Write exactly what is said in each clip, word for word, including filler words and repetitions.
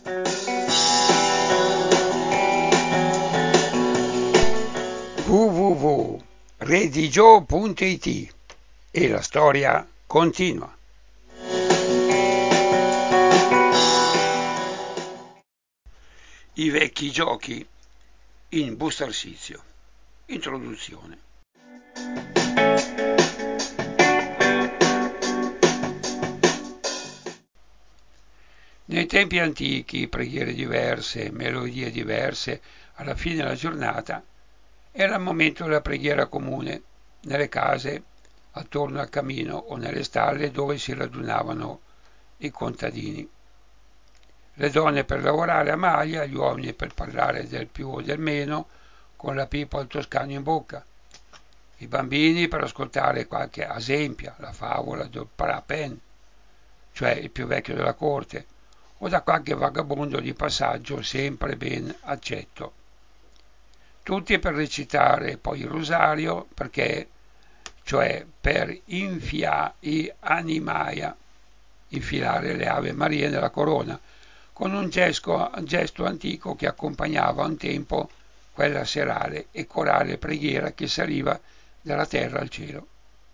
w w w punto redigio punto it e la storia continua. I vecchi giochi in Bustarsizio. Introduzione. Nei tempi antichi, preghiere diverse, melodie diverse, alla fine della giornata, era il momento della preghiera comune, nelle case, attorno al camino o nelle stalle dove si radunavano i contadini. Le donne per lavorare a maglia, gli uomini per parlare del più o del meno, con la pipa al toscano in bocca. I bambini per ascoltare qualche esempio, la favola del parapen, cioè il più vecchio della corte, o da qualche vagabondo di passaggio sempre ben accetto. Tutti per recitare poi il rosario, perché, cioè per infia i animaia, infilare le Ave Marie nella corona, con un gesto, gesto antico che accompagnava un tempo quella serale e corale preghiera che saliva dalla terra al cielo.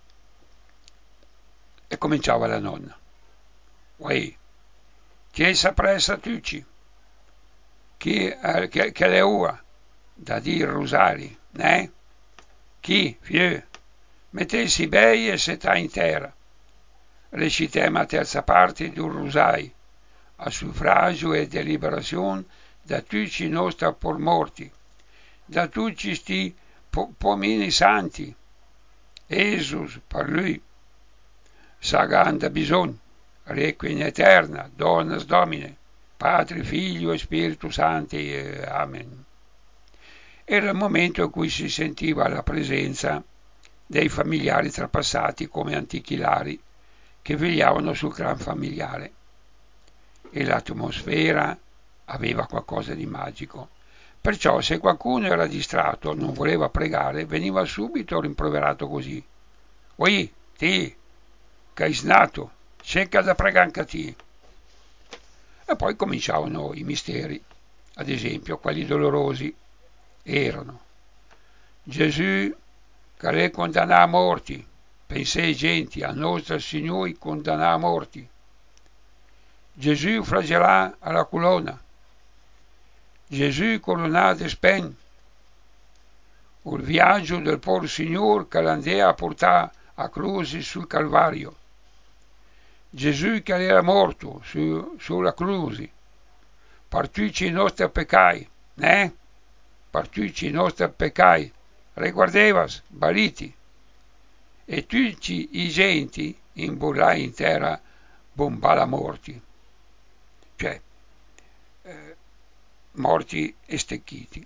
E cominciava la nonna. Uè, chi sapressa tucci? Chi, eh, che, che le ua? Da dire rosari, né? Chi, fieu? Mettessi bei e setà in terra. Recitema a terza parte d'un rosai, a suffragio e deliberazione da tutti i nostri por morti, da tutti sti po- pomini santi. Esus per lui, saganda bisogno, requiem eterna, donas domine, Padre, Figlio e Spirito Santi. Eh, amen. Era il momento in cui si sentiva la presenza dei familiari trapassati come antichi lari che vegliavano sul clan familiare, e l'atmosfera aveva qualcosa di magico. Perciò se qualcuno era distratto o non voleva pregare, veniva subito rimproverato così: «Oi, ti, che hai snato, cerca da pregare anche a ti». E poi cominciavano i misteri, ad esempio quelli dolorosi. Erano Gesù che le condannò a morti, pensei genti, a nostro Signore condannò a morti. Gesù flagellà alla colonna, Gesù coronato spen, il viaggio del povero Signore che l'andava a portare a croce sul Calvario. Gesù che era morto su, sulla croce, per tutti i nostri peccati, né? Per tutti i nostri peccati, riguardevas, baliti, e tutti i genti in burlai in terra bombala morti, cioè eh, morti e stecchiti.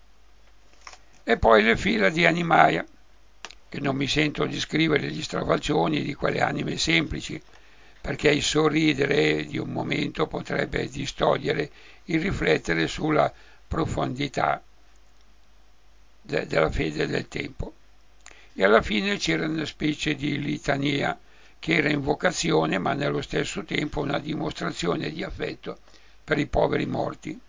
E poi le fila di animaia, che non mi sento di scrivere gli strafalcioni di quelle anime semplici, perché il sorridere di un momento potrebbe distogliere il riflettere sulla profondità de- della fede del tempo. E alla fine c'era una specie di litania che era invocazione ma nello stesso tempo una dimostrazione di affetto per i poveri morti.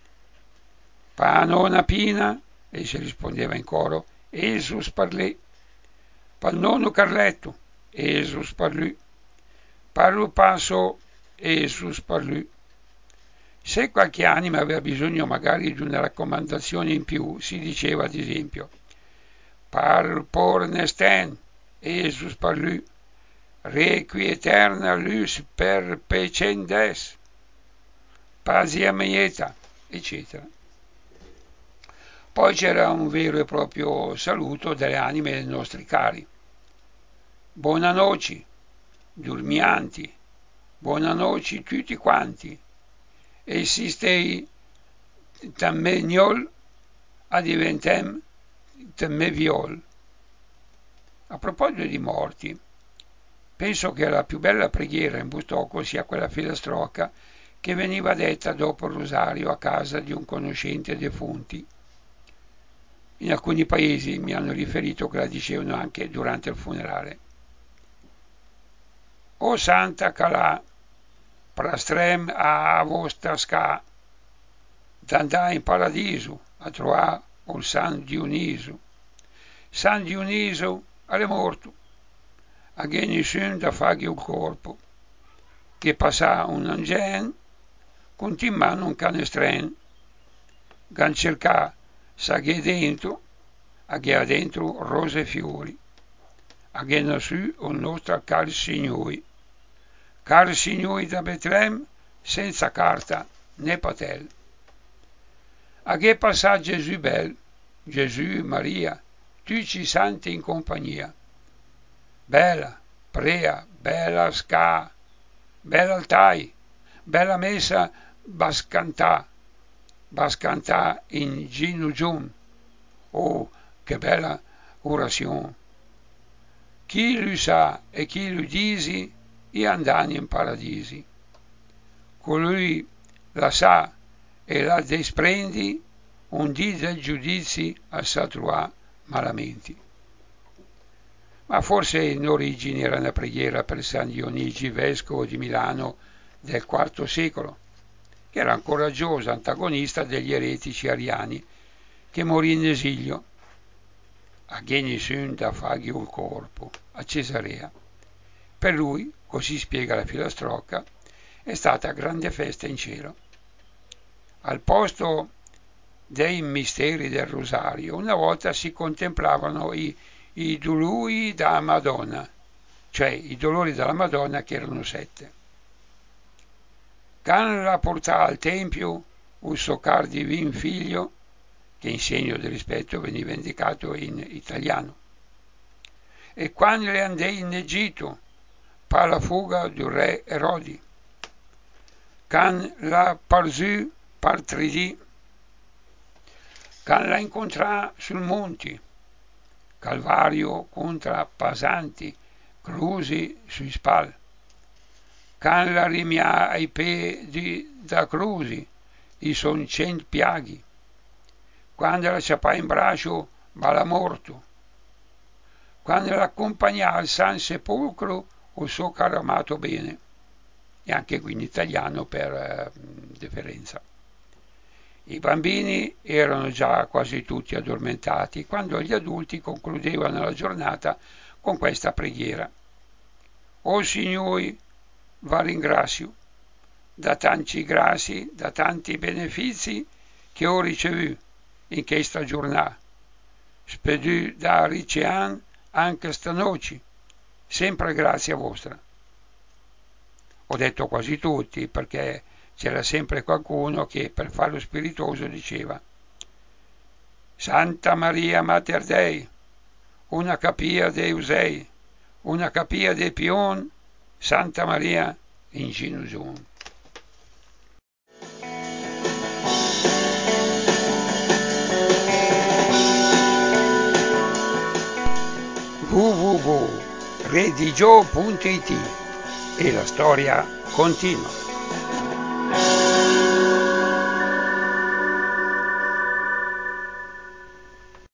Panona pina, e si rispondeva in coro, Esus parlè. Pannono Carletto, Esus parlù. Parlo passo, Esus parlù. Se qualche anima aveva bisogno magari di una raccomandazione in più, si diceva ad esempio: Par pornesten, Esus parlù, requi eterna lus perpecendes, pasia meieta, eccetera. Poi c'era un vero e proprio saluto delle anime dei nostri cari. Buonanoci, dormianti, buonanoci tutti quanti, e sistei tammeniol adiventem temmeviol. A proposito di morti, penso che la più bella preghiera in Bustocco sia quella filastrocca che veniva detta dopo il rosario a casa di un conoscente defunti. In alcuni paesi mi hanno riferito che la dicevano anche durante il funerale. O Santa Calà, prastrem a vostra sca, d'andare in paradiso a trovare il San Dioniso. San Dioniso è morto, a nessuno da fargli il corpo, che passa un angelo con in mano un canestren, gan cercà sa che dentro, a che ha dentro rose e fiori, a che ne su il nostro caro Signore, caro Signore da Betlem, senza carta né patel. A che passa Gesù bel, Gesù, Maria, tutti i santi in compagnia. Bella, prea, bella sca, bella altai, bella messa bascantà, bascantà in ginugium. Oh, che bella orazione! Chi lui sa e chi lui disi, e andani in paradisi. Colui la sa e la desprendi, un dì del giudizi a satrua malamenti. Ma forse in origine era una preghiera per San Dionigi, vescovo di Milano del quarto secolo, che era un coraggioso antagonista degli eretici ariani, che morì in esilio, a che nessuno da fargli il corpo, a Cesarea. Per lui, così spiega la filastrocca, è stata grande festa in cielo. Al posto dei misteri del rosario, una volta si contemplavano i, i dolori da Madonna, cioè i dolori della Madonna, che erano sette. Can la portà al tempio un soccar divin figlio, che in segno di rispetto veniva indicato in italiano. E quando le andai in Egitto, per la fuga del re Erodi, can la parsù par tridì, can la incontrà sul monte, Calvario contra pasanti, crusi sui spal, can la rimia ai piedi da crusi, i son cent piaghi, quando la ciapà in braccio va la morto, quando l'accompagnà al San Sepolcro il suo caro amato bene, e anche qui in italiano per eh, deferenza. I bambini erano già quasi tutti addormentati quando gli adulti concludevano la giornata con questa preghiera. O Signore, va ringrazio, da tanti grassi, da tanti benefici che ho ricevuto in questa giornata. Spedù da ricean anche stanoci, sempre grazie a vostra. Ho detto quasi tutti perché c'era sempre qualcuno che per farlo spiritoso diceva: Santa Maria Mater Dei, una capia Deus Ei, una capia de Pion, Santa Maria in Ginusum. w w w punto redigio punto it e la storia continua.